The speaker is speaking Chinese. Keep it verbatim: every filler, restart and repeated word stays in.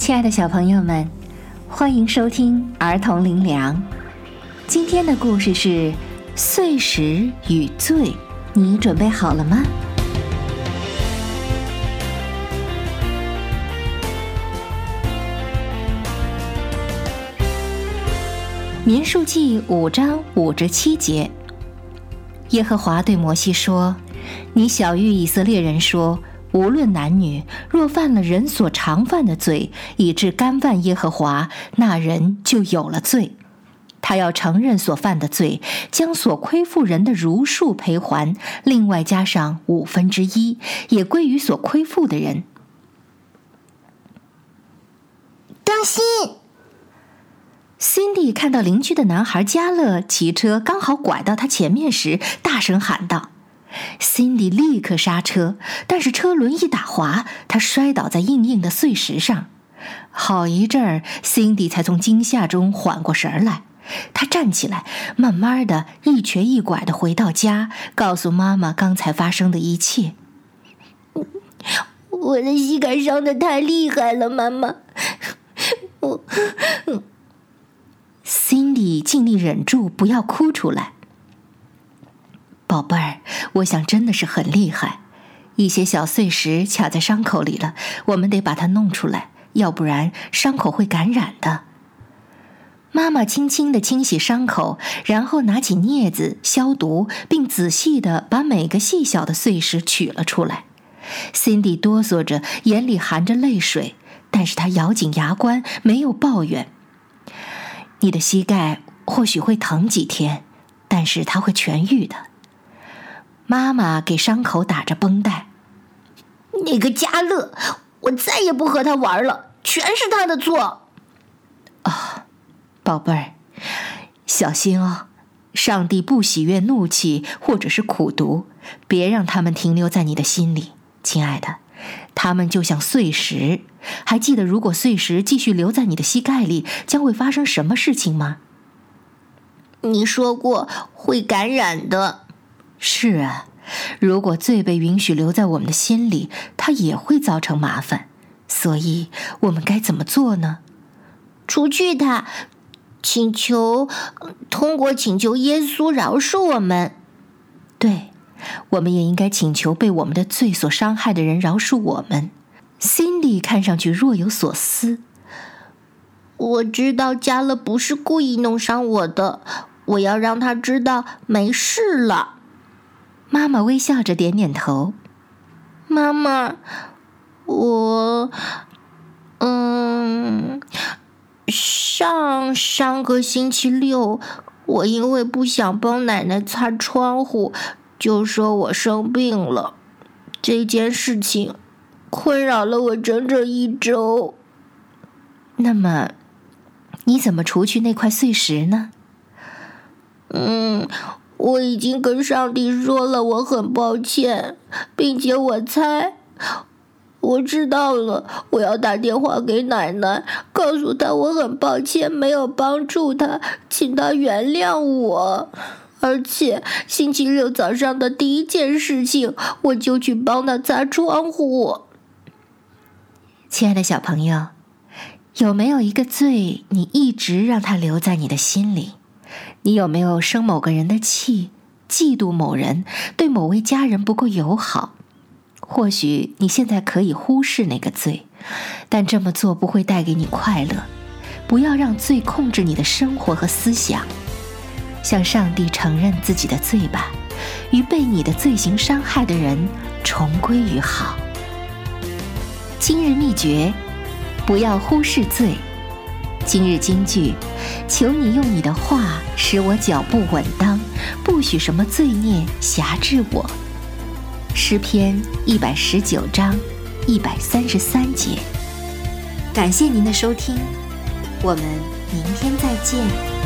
亲爱的小朋友们，欢迎收听儿童灵粮。今天的故事是碎石与罪，你准备好了吗？民数记五章五至七节，耶和华对摩西说：你晓谕以色列人说，无论男女，若犯了人所常犯的罪，以致干犯耶和华，那人就有了罪。他要承认所犯的罪，将所亏负人的如数赔还，另外加上五分之一，也归于所亏负的人。 当心 ！Cindy 看到邻居的男孩加勒骑车刚好拐到他前面时，大声喊道。Cindy 立刻刹车，但是车轮一打滑，他摔倒在硬硬的碎石上。好一阵儿 Cindy 才从惊吓中缓过神来。他站起来，慢慢的一瘸一拐的回到家，告诉妈妈刚才发生的一切。 我的膝盖伤得太厉害了，妈妈。我 Cindy 尽力忍住不要哭出来。宝贝儿，我想真的是很厉害，一些小碎石卡在伤口里了，我们得把它弄出来，要不然伤口会感染的。妈妈轻轻地清洗伤口，然后拿起镊子消毒，并仔细地把每个细小的碎石取了出来。Cindy 哆嗦着，眼里含着泪水，但是她咬紧牙关，没有抱怨。你的膝盖或许会疼几天，但是它会痊愈的。妈妈给伤口打着绷带。 那个加勒，我再也不和他玩了，全是他的错。 哦，宝贝儿，小心哦，上帝不喜悦怒气或者是苦毒，别让他们停留在你的心里，亲爱的。他们就像碎石，还记得如果碎石继续留在你的膝盖里，将会发生什么事情吗？ 你说过会感染的。 是啊，如果罪被允许留在我们的心里，它也会造成麻烦。所以我们该怎么做呢？ 除去它，请求，通过请求耶稣饶恕我们。 对，我们也应该请求被我们的罪所伤害的人饶恕我们。Cindy 看上去若有所思。 我知道加勒不是故意弄伤我的，我要让他知道没事了。 妈妈微笑着点点头。 妈妈，我，嗯，上上个星期六，我因为不想帮奶奶擦窗户，就说我生病了。这件事情困扰了我整整一周。 那么，你怎么除去那块碎石呢？ 嗯，我已经跟上帝说了，我很抱歉，并且我猜，我知道了，我要打电话给奶奶，告诉她我很抱歉没有帮助她，请她原谅我。而且星期六早上的第一件事情，我就去帮她擦窗户。 亲爱的小朋友，有没有一个罪你一直让它留在你的心里？你有没有生某个人的气，嫉妒某人，对某位家人不够友好？或许你现在可以忽视那个罪，但这么做不会带给你快乐。不要让罪控制你的生活和思想。向上帝承认自己的罪吧，与被你的罪行伤害的人重归于好。今日秘诀：不要忽视罪。今日金句：求你用你的话使我脚步稳当，不许什么罪孽辖制我。诗篇一百十九章一百三十三节。感谢您的收听，我们明天再见。